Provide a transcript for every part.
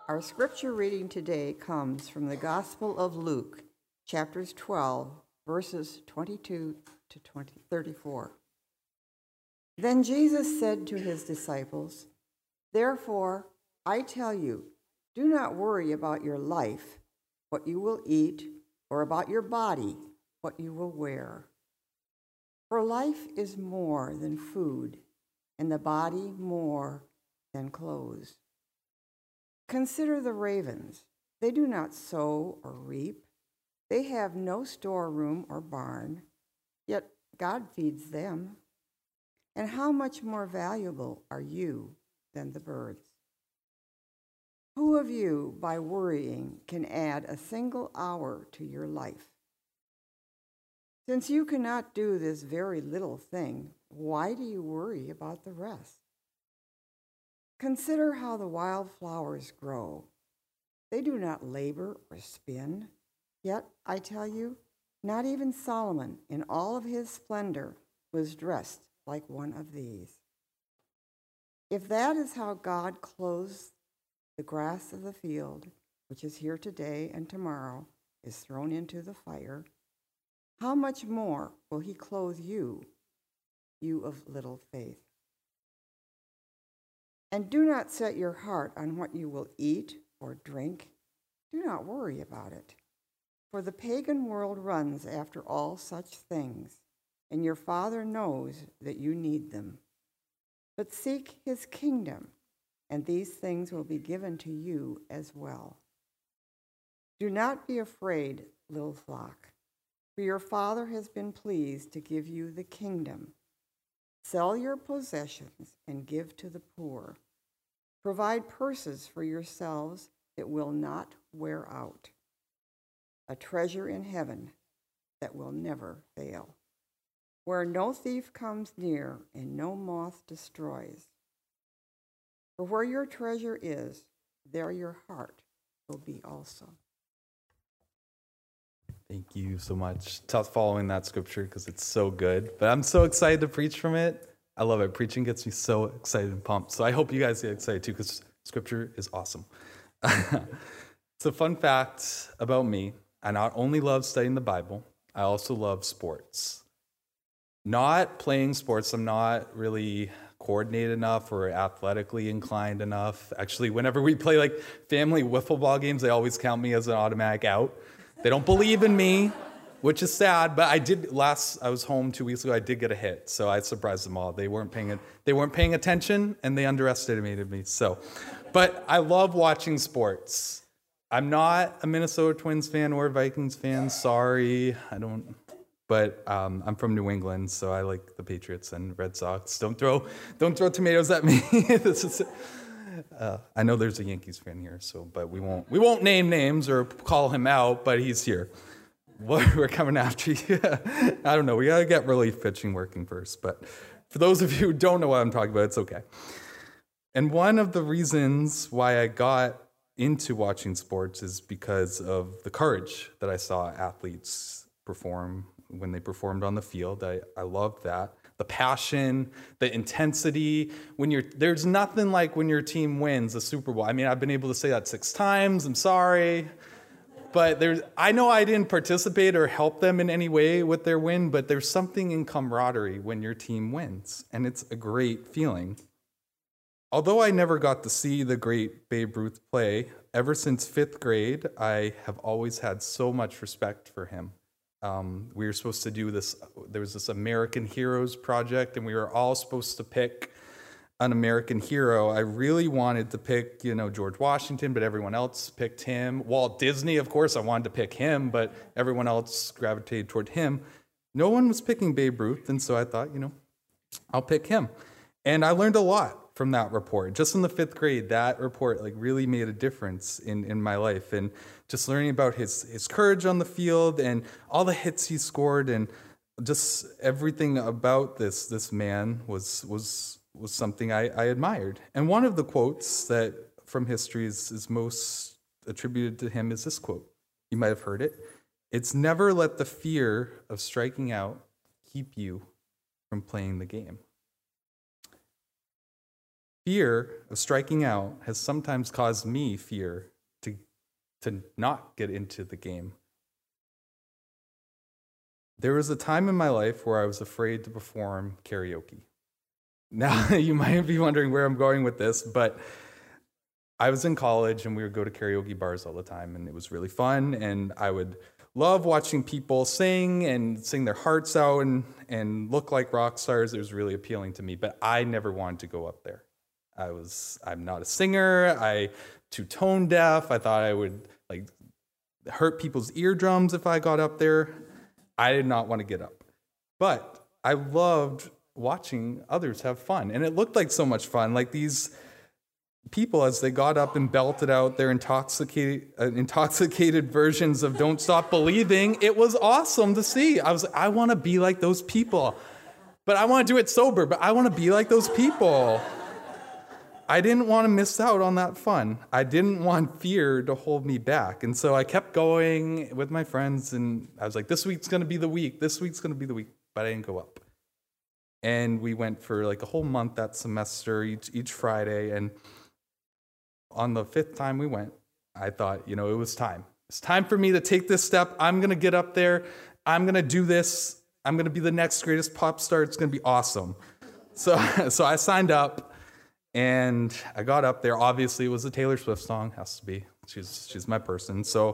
Our scripture reading today comes from the Gospel of Luke, chapters 12, verses 22 to 34. Then Jesus said to his disciples, "Therefore, I tell you, do not worry about your life, what you will eat, or about your body, what you will wear. For life is more than food, and the body more than clothes. Consider the ravens. They do not sow or reap. They have no storeroom or barn, yet God feeds them. And how much more valuable are you than the birds? Who of you, by worrying, can add a single hour to your life? Since you cannot do this very little thing, why do you worry about the rest? Consider how the wild flowers grow. They do not labor or spin. Yet, I tell you, not even Solomon, in all of his splendor, was dressed like one of these. If that is how God clothes the grass of the field, which is here today and tomorrow is thrown into the fire, how much more will he clothe you, you of little faith? And do not set your heart on what you will eat or drink. Do not worry about it. For the pagan world runs after all such things, and your Father knows that you need them. But seek his kingdom, and these things will be given to you as well. Do not be afraid, little flock, for your Father has been pleased to give you the kingdom. Sell your possessions and give to the poor. Provide purses for yourselves that will not wear out, a treasure in heaven that will never fail, where no thief comes near and no moth destroys. For where your treasure is, there your heart will be also." Thank you so much. Tough following that scripture because it's so good, but I'm so excited to preach from it. I love it. Preaching gets me so excited and pumped. So I hope you guys get excited too because scripture is awesome. So fun fact about me, I not only love studying the Bible, I also love sports. Not playing sports, I'm not really coordinated enough or athletically inclined enough. Actually, whenever we play like family wiffle ball games, they always count me as an automatic out. They don't believe in me, which is sad, but I was home 2 weeks ago, I did get a hit, so I surprised them all. They weren't paying attention, and they underestimated me, But I love watching sports. I'm not a Minnesota Twins fan or a Vikings fan, sorry, but I'm from New England, so I like the Patriots and Red Sox. Don't throw tomatoes at me. I know there's a Yankees fan here, but we won't name names or call him out, but he's here. We're coming after you. I don't know. We got to get relief pitching working first. But for those of you who don't know what I'm talking about, it's okay. And one of the reasons why I got into watching sports is because of the courage that I saw athletes perform when they performed on the field. I loved that. The passion, the intensity. There's nothing like when your team wins the Super Bowl. I mean, I've been able to say that 6 times. I'm sorry. But I know I didn't participate or help them in any way with their win, but there's something in camaraderie when your team wins, and it's a great feeling. Although I never got to see the great Babe Ruth play, ever since 5th grade, I have always had so much respect for him. We were supposed to do this, there was this American Heroes project, and we were all supposed to pick an American hero. I really wanted to pick, George Washington, but everyone else picked him. Walt Disney, of course, I wanted to pick him, but everyone else gravitated toward him. No one was picking Babe Ruth, and so I thought, I'll pick him. And I learned a lot from that report. Just in the 5th grade, that report really made a difference in my life. And just learning about his courage on the field and all the hits he scored and just everything about this man was something I admired. And one of the quotes that from history is most attributed to him is this quote. You might have heard it. "It's never let the fear of striking out keep you from playing the game." Fear of striking out has sometimes caused me fear to not get into the game. There was a time in my life where I was afraid to perform karaoke. Now, you might be wondering where I'm going with this, but I was in college and we would go to karaoke bars all the time, and it was really fun, and I would love watching people sing and sing their hearts out and look like rock stars. It was really appealing to me, but I never wanted to go up there. I'm not a singer. I'm too tone deaf. I thought I would hurt people's eardrums if I got up there. I did not want to get up. But I loved watching others have fun. And it looked like so much fun. Like these people, as they got up and belted out their intoxicated versions of Don't Stop Believing, it was awesome to see. I want to be like those people. But I want to do it sober, but I want to be like those people. I didn't want to miss out on that fun. I didn't want fear to hold me back. And so I kept going with my friends, and I was like, this week's going to be the week. This week's going to be the week. But I didn't go up. And we went for like a whole month that semester, each Friday. And on the 5th time we went, I thought, it was time. It's time for me to take this step. I'm going to get up there. I'm going to do this. I'm going to be the next greatest pop star. It's going to be awesome. So I signed up. And I got up there. Obviously, it was a Taylor Swift song. Has to be. She's my person. So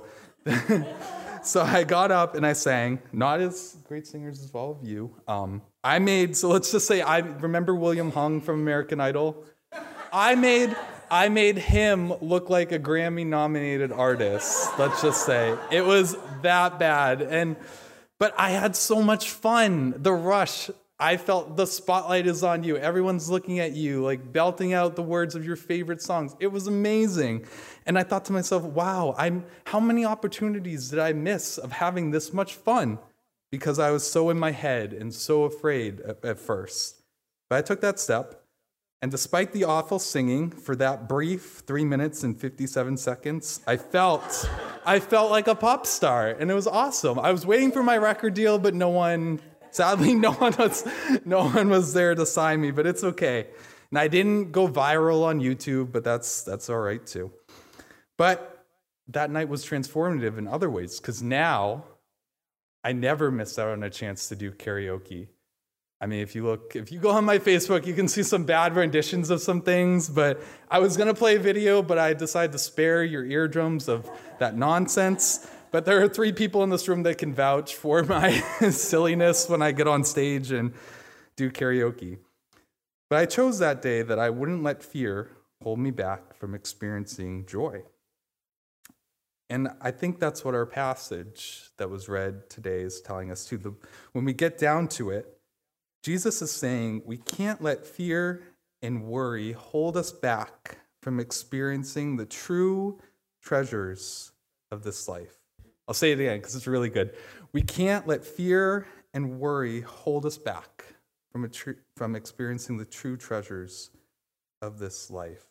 I got up and I sang. Not as great singers as all of you. So let's just say, I remember William Hung from American Idol. I made him look like a Grammy-nominated artist. Let's just say it was that bad. But I had so much fun. The rush. I felt the spotlight is on you. Everyone's looking at you, like belting out the words of your favorite songs. It was amazing. And I thought to myself, wow, how many opportunities did I miss of having this much fun? Because I was so in my head and so afraid at first. But I took that step. And despite the awful singing for that brief 3 minutes and 57 seconds, I felt like a pop star. And it was awesome. I was waiting for my record deal, but sadly, no one was there to sign me, but it's okay. And I didn't go viral on YouTube, but that's all right too. But that night was transformative in other ways, because now I never missed out on a chance to do karaoke. I mean, if you go on my Facebook, you can see some bad renditions of some things, but I was going to play a video, but I decided to spare your eardrums of that nonsense. But there are 3 people in this room that can vouch for my silliness when I get on stage and do karaoke. But I chose that day that I wouldn't let fear hold me back from experiencing joy. And I think that's what our passage that was read today is telling us too. When we get down to it, Jesus is saying we can't let fear and worry hold us back from experiencing the true treasures of this life. I'll say it again because it's really good. We can't let fear and worry hold us back from experiencing the true treasures of this life.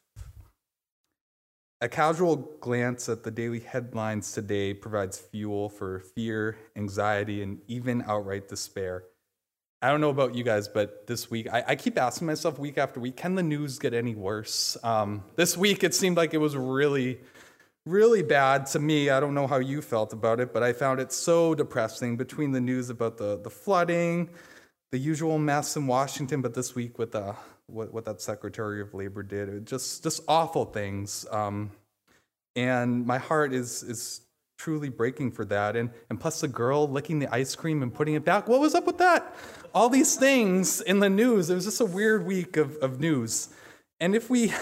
A casual glance at the daily headlines today provides fuel for fear, anxiety, and even outright despair. I don't know about you guys, but this week, I keep asking myself week after week, can the news get any worse? This week, it seemed like it was really bad to me. I don't know how you felt about it, but I found it so depressing between the news about the flooding, the usual mess in Washington, but this week with what that Secretary of Labor did, it just awful things. And my heart is truly breaking for that. And plus the girl licking the ice cream and putting it back. What was up with that? All these things in the news. It was just a weird week of news. And if we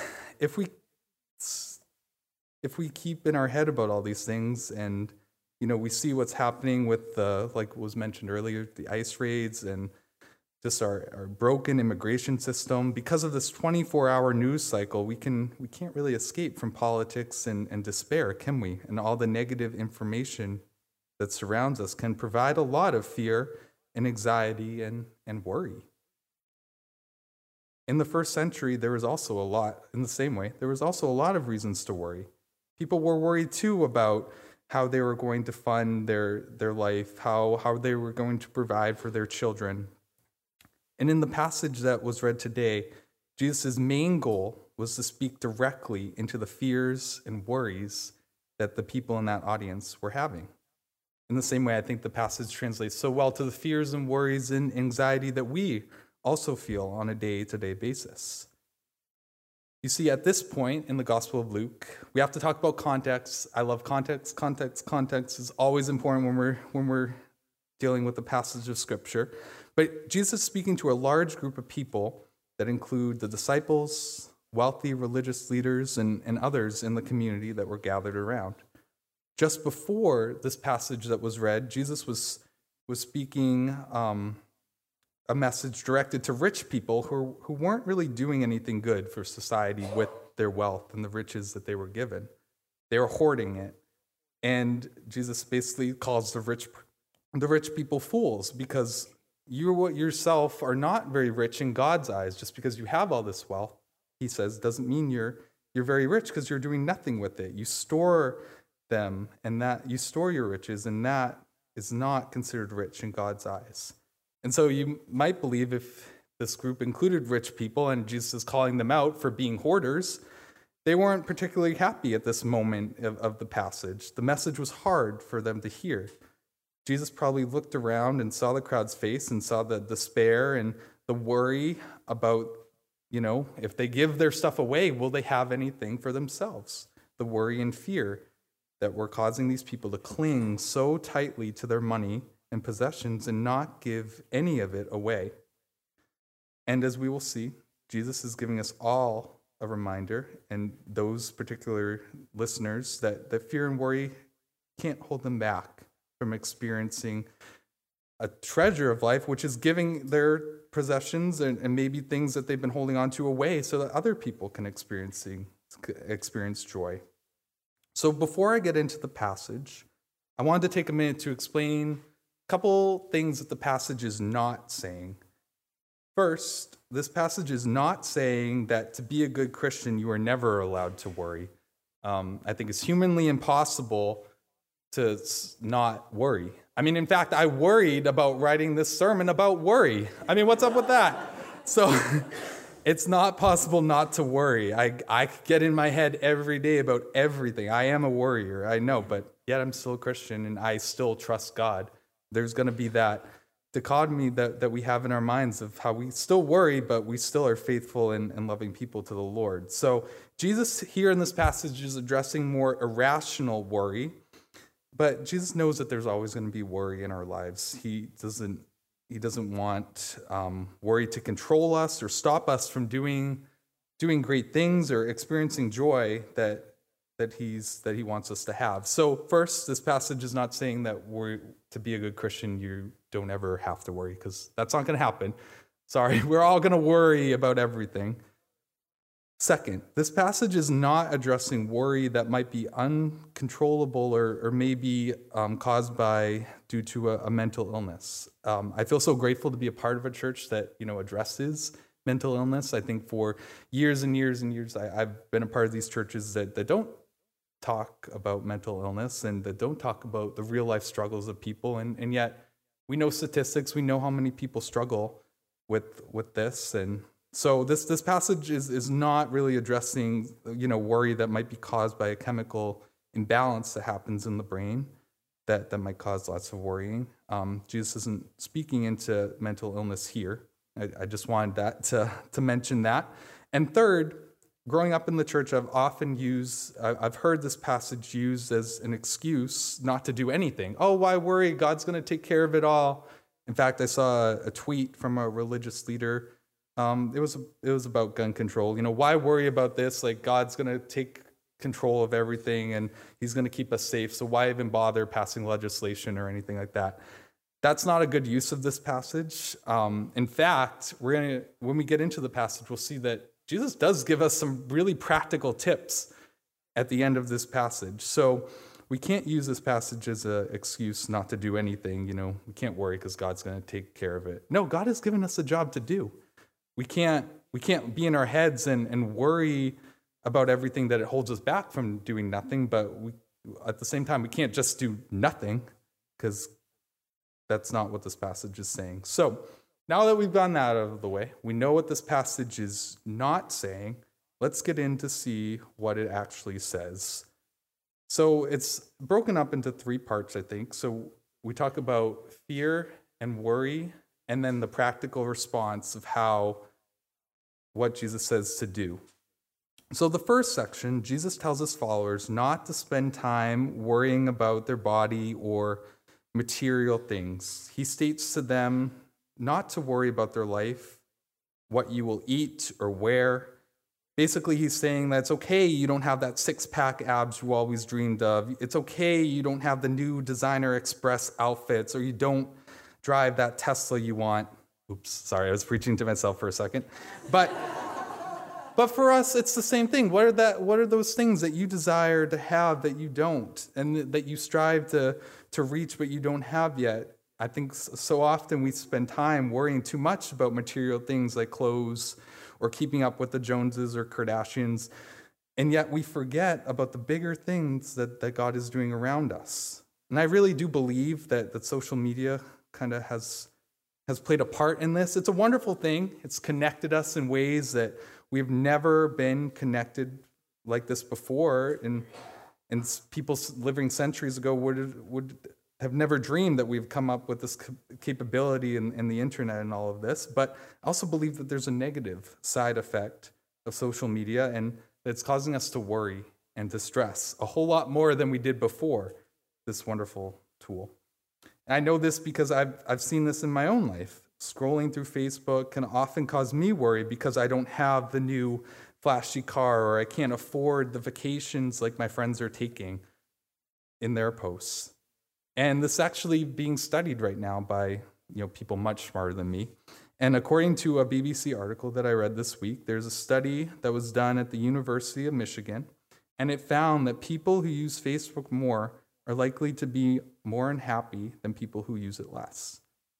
keep in our head about all these things and, we see what's happening with like was mentioned earlier, the ICE raids and just our broken immigration system, because of this 24-hour news cycle, we can't really escape from politics and despair, can we? And all the negative information that surrounds us can provide a lot of fear and anxiety and worry. In the first century, there was also a lot, in the same way, there was also a lot of reasons to worry. People were worried too about how they were going to fund their life, how they were going to provide for their children. And in the passage that was read today, Jesus' main goal was to speak directly into the fears and worries that the people in that audience were having. In the same way, I think the passage translates so well to the fears and worries and anxiety that we also feel on a day-to-day basis. You see, at this point in the Gospel of Luke, we have to talk about context. I love context. Context is always important when we're dealing with the passage of Scripture. But Jesus is speaking to a large group of people that include the disciples, wealthy religious leaders, and others in the community that were gathered around. Just before this passage that was read, Jesus was speaking a message directed to rich people who weren't really doing anything good for society with their wealth and the riches that they were given. They were hoarding it. And Jesus basically calls the rich people fools because you yourself are not very rich in God's eyes. Just because you have all this wealth, he says, doesn't mean you're very rich because you're doing nothing with it. You store them and that you store your riches, and that is not considered rich in God's eyes. And so you might believe if this group included rich people and Jesus is calling them out for being hoarders, they weren't particularly happy at this moment of the passage. The message was hard for them to hear. Jesus probably looked around and saw the crowd's face and saw the despair and the worry about, if they give their stuff away, will they have anything for themselves? The worry and fear that were causing these people to cling so tightly to their money and possessions and not give any of it away. And as we will see, Jesus is giving us all a reminder, and those particular listeners, that fear and worry can't hold them back from experiencing a treasure of life, which is giving their possessions and maybe things that they've been holding on to away so that other people can experience joy. So before I get into the passage, I wanted to take a minute to explain a couple things that the passage is not saying. First, this passage is not saying that to be a good Christian, you are never allowed to worry. I think it's humanly impossible to not worry. In fact, I worried about writing this sermon about worry. What's up with that? So it's not possible not to worry. I get in my head every day about everything. I am a worrier, I know, but yet I'm still a Christian and I still trust God. There's going to be that dichotomy that we have in our minds of how we still worry, but we still are faithful and loving people to the Lord. So Jesus here in this passage is addressing more irrational worry, but Jesus knows that there's always going to be worry in our lives. He doesn't want worry to control us or stop us from doing great things or experiencing joy that he wants us to have. So first, this passage is not saying that to be a good Christian, you don't ever have to worry, because that's not going to happen. Sorry, we're all going to worry about everything. Second, this passage is not addressing worry that might be uncontrollable or maybe caused due to a mental illness. I feel so grateful to be a part of a church that addresses mental illness. I think for years and years and years, I've been a part of these churches that don't talk about mental illness and that don't talk about the real life struggles of people, and yet we know statistics, we know how many people struggle with this, and so this passage is not really addressing worry that might be caused by a chemical imbalance that happens in the brain that might cause lots of worrying. Jesus isn't speaking into mental illness here. I just wanted that to mention that. And third, growing up in the church, I've heard this passage used as an excuse not to do anything. Oh, why worry? God's going to take care of it all. In fact, I saw a tweet from a religious leader. It was about gun control. Why worry about this? Like, God's going to take control of everything and he's going to keep us safe. So why even bother passing legislation or anything like that? That's not a good use of this passage. In fact, when we get into the passage, we'll see that Jesus does give us some really practical tips at the end of this passage. So we can't use this passage as an excuse not to do anything. We can't worry because God's going to take care of it. No, God has given us a job to do. We can't be in our heads and worry about everything that it holds us back from doing nothing, but at the same time, we can't just do nothing, because that's not what this passage is saying. So now that we've gotten that out of the way, we know what this passage is not saying. let's get in to see what it actually says. So it's broken up into 3 parts, I think. So we talk about fear and worry, and then the practical response of what Jesus says to do. So the first section, Jesus tells his followers not to spend time worrying about their body or material things. He states to them not to worry about their life, what you will eat or wear. Basically, he's saying that it's okay you don't have that 6-pack abs you always dreamed of. It's okay you don't have the new designer express outfits, or you don't drive that Tesla you want. Oops, sorry, I was preaching to myself for a second. But for us, it's the same thing. What are those things that you desire to have that you don't, and that you strive to reach but you don't have yet? I think so often we spend time worrying too much about material things like clothes or keeping up with the Joneses or Kardashians, and yet we forget about the bigger things that God is doing around us. And I really do believe that social media kind of has played a part in this. It's a wonderful thing. It's connected us in ways that we've never been connected like this before, and people living centuries ago would have never dreamed that we've come up with this capability in the internet and all of this. But I also believe that there's a negative side effect of social media, and it's causing us to worry and to stress a whole lot more than we did before this wonderful tool. And I know this because I've seen this in my own life. Scrolling through Facebook can often cause me worry because I don't have the new flashy car, or I can't afford the vacations like my friends are taking in their posts. And this is actually being studied right now by people much smarter than me. And according to a BBC article that I read this week, there's a study that was done at the University of Michigan, and it found that people who use Facebook more are likely to be more unhappy than people who use it less.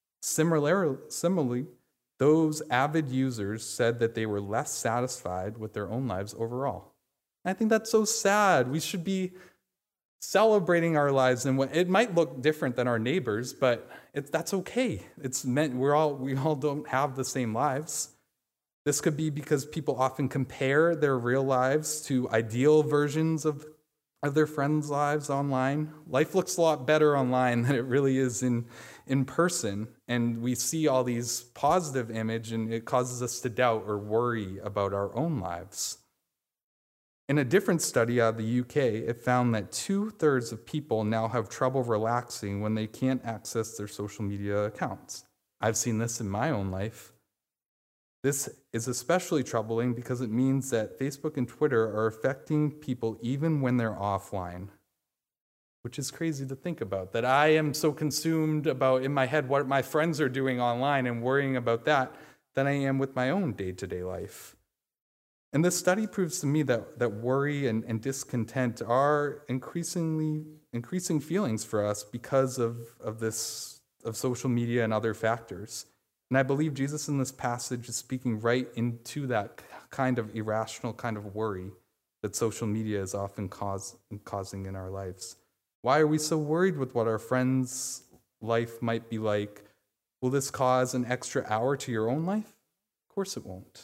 Similarly, those avid users said that they were less satisfied with their own lives overall. And I think that's so sad. We should be celebrating our lives, and it might look different than our neighbors, but that's okay. It's meant we all don't have the same lives. This could be because people often compare their real lives to ideal versions of their friends' lives online. Life looks a lot better online than it really is in person, and we see all these positive images, and it causes us to doubt or worry about our own lives. In a different study out of the UK, it found that 2/3 of people now have trouble relaxing when they can't access their social media accounts. I've seen this in my own life. This is especially troubling because it means that Facebook and Twitter are affecting people even when they're offline, which is crazy to think about, that I am so consumed about in my head what my friends are doing online and worrying about that than I am with my own day-to-day life. And this study proves to me that worry and discontent are increasing feelings for us because of social media and other factors. And I believe Jesus in this passage is speaking right into that kind of irrational kind of worry that social media is often causing in our lives. Why are we so worried with what our friend's life might be like? Will this cause an extra hour to your own life? Of course it won't.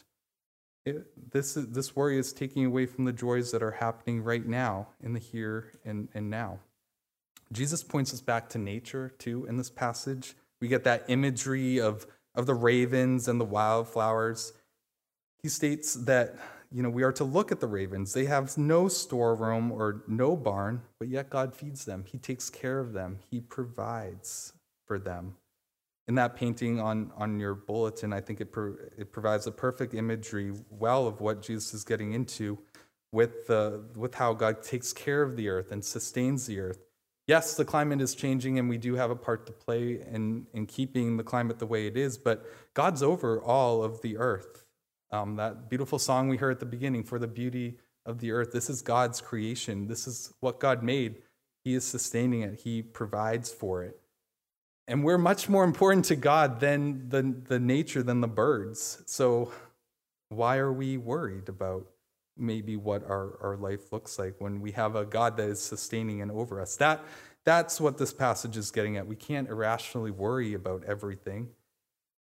This worry is taking away from the joys that are happening right now, in the here and now. Jesus points us back to nature, too, in this passage. We get that imagery of the ravens and the wildflowers. He states that we are to look at the ravens. They have no storeroom or no barn, but yet God feeds them. He takes care of them. He provides for them. In that painting on your bulletin, I think it provides a perfect imagery of what Jesus is getting into with how God takes care of the earth and sustains the earth. Yes, the climate is changing, and we do have a part to play in keeping the climate the way it is, but God's over all of the earth. That beautiful song we heard at the beginning, "For the Beauty of the Earth," this is God's creation. This is what God made. He is sustaining it. He provides for it. And we're much more important to God than the nature, than the birds. So why are we worried about maybe what our life looks like when we have a God that is sustaining and over us? That's what this passage is getting at. We can't irrationally worry about everything.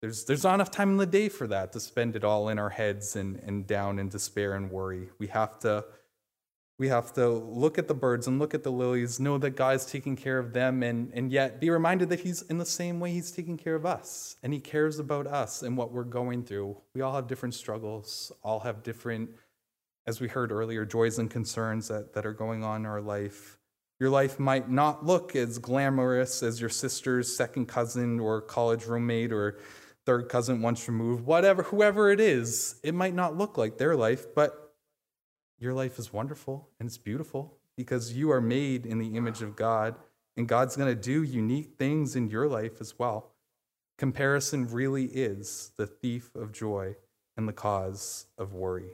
There's not enough time in the day for that, to spend it all in our heads and down in despair and worry. We have to look at the birds and look at the lilies, know that God is taking care of them, and yet be reminded that he's in the same way he's taking care of us, and he cares about us and what we're going through. We all have different struggles, all have different, as we heard earlier, joys and concerns that are going on in our life. Your life might not look as glamorous as your sister's second cousin or college roommate or third cousin once removed, whoever it is. It might not look like their life, but your life is wonderful and it's beautiful because you are made in the image of God, and God's going to do unique things in your life as well. Comparison really is the thief of joy and the cause of worry.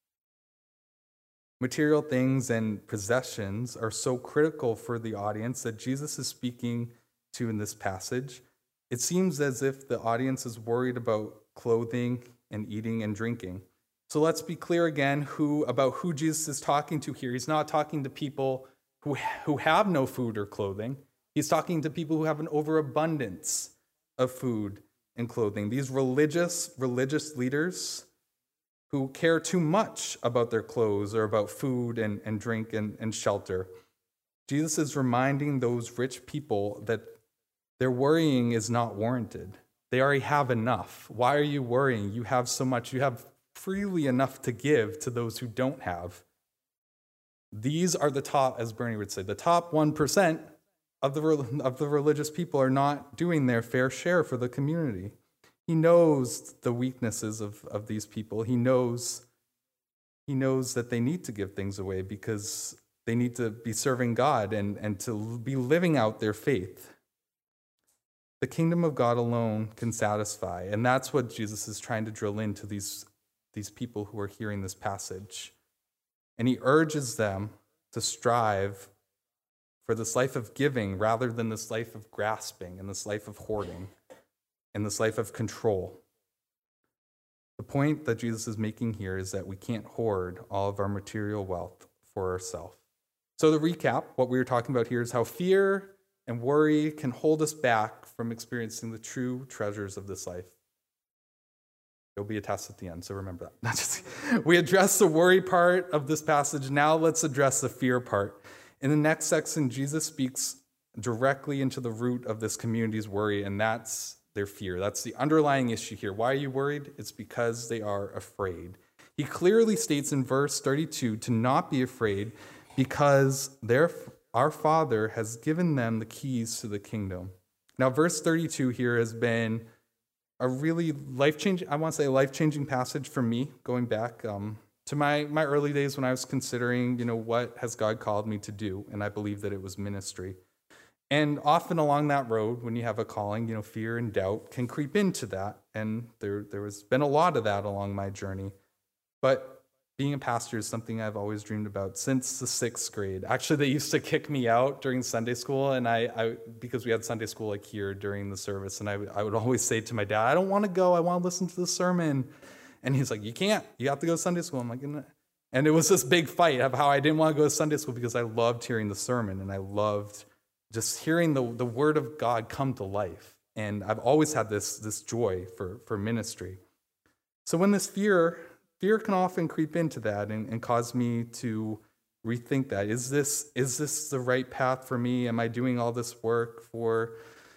Material things and possessions are so critical for the audience that Jesus is speaking to in this passage. It seems as if the audience is worried about clothing and eating and drinking. So let's be clear again about who Jesus is talking to here. He's not talking to people who have no food or clothing. He's talking to people who have an overabundance of food and clothing. These religious leaders who care too much about their clothes or about food and drink and shelter. Jesus is reminding those rich people that their worrying is not warranted. They already have enough. Why are you worrying? You have so much. You have freely enough to give to those who don't have. These are the top, as Bernie would say, the top 1% of the religious people are not doing their fair share for the community. He knows the weaknesses of these people. He knows that they need to give things away because they need to be serving God and to be living out their faith. The kingdom of God alone can satisfy, and that's what Jesus is trying to drill into these people who are hearing this passage. And he urges them to strive for this life of giving rather than this life of grasping and this life of hoarding and this life of control. The point that Jesus is making here is that we can't hoard all of our material wealth for ourselves. So to recap, what we were talking about here is how fear and worry can hold us back from experiencing the true treasures of this life. There'll be a test at the end, so remember that. We addressed the worry part of this passage. Now let's address the fear part. In the next section, Jesus speaks directly into the root of this community's worry, and that's their fear. That's the underlying issue here. Why are you worried? It's because they are afraid. He clearly states in verse 32 to not be afraid because our Father has given them the keys to the kingdom. Now, verse 32 here has been a really life-changing passage for me, going back to my early days when I was considering, what has God called me to do? And I believe that it was ministry. And often along that road, when you have a calling, fear and doubt can creep into that. And there has been a lot of that along my journey. But being a pastor is something I've always dreamed about since the 6th grade. Actually, they used to kick me out during Sunday school, and I because we had Sunday school like here during the service, and I would always say to my dad, I don't want to go, I want to listen to the sermon. And he's like, you can't, you have to go to Sunday school. I'm like, and it was this big fight of how I didn't want to go to Sunday school because I loved hearing the sermon, and I loved just hearing the word of God come to life. And I've always had this joy for ministry. So when this fear can often creep into that and cause me to rethink that. Is this the right path for me? Am I doing all this work for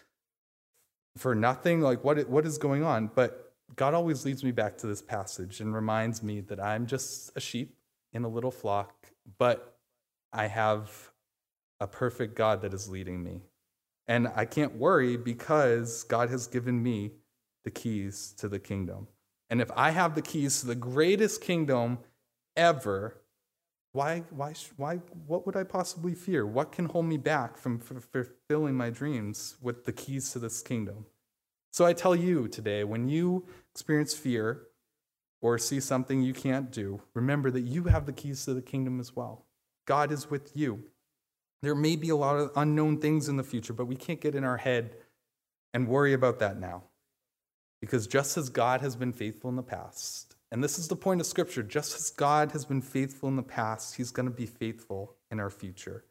nothing? Like what is going on? But God always leads me back to this passage and reminds me that I'm just a sheep in a little flock, but I have a perfect God that is leading me. And I can't worry because God has given me the keys to the kingdom. And if I have the keys to the greatest kingdom ever, what would I possibly fear? What can hold me back from fulfilling my dreams with the keys to this kingdom? So I tell you today, when you experience fear or see something you can't do, remember that you have the keys to the kingdom as well. God is with you. There may be a lot of unknown things in the future, but we can't get in our head and worry about that now. Because just as God has been faithful in the past, and this is the point of Scripture, just as God has been faithful in the past, he's going to be faithful in our future.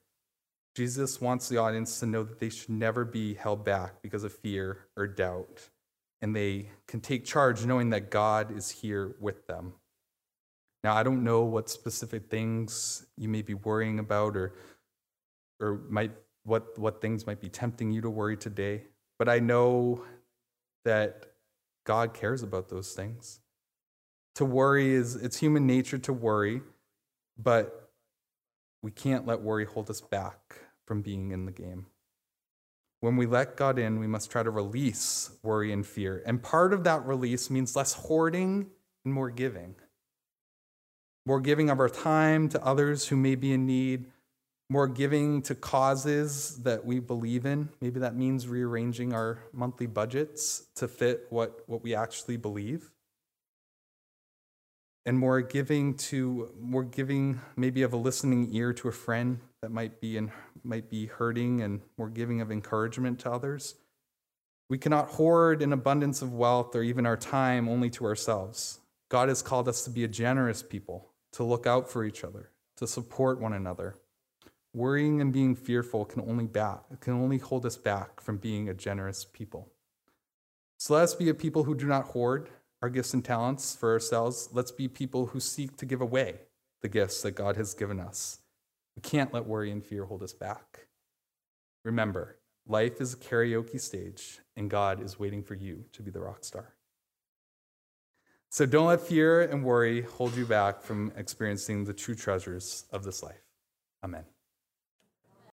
Jesus wants the audience to know that they should never be held back because of fear or doubt. and they can take charge knowing that God is here with them. Now, I don't know what specific things you may be worrying about or what things might be tempting you to worry today, but I know that God cares about those things. To worry it's human nature to worry, but we can't let worry hold us back from being in the game. When we let God in, we must try to release worry and fear. And part of that release means less hoarding and more giving. More giving of our time to others who may be in need, more giving to causes that we believe in. Maybe that means rearranging our monthly budgets to fit what we actually believe. And more giving maybe of a listening ear to a friend that might be hurting, and more giving of encouragement to others. We cannot hoard an abundance of wealth or even our time only to ourselves. God has called us to be a generous people, to look out for each other, to support one another. Worrying and being fearful can only hold us back from being a generous people. So let us be a people who do not hoard our gifts and talents for ourselves. Let's be people who seek to give away the gifts that God has given us. We can't let worry and fear hold us back. Remember, life is a karaoke stage, and God is waiting for you to be the rock star. So don't let fear and worry hold you back from experiencing the true treasures of this life. Amen.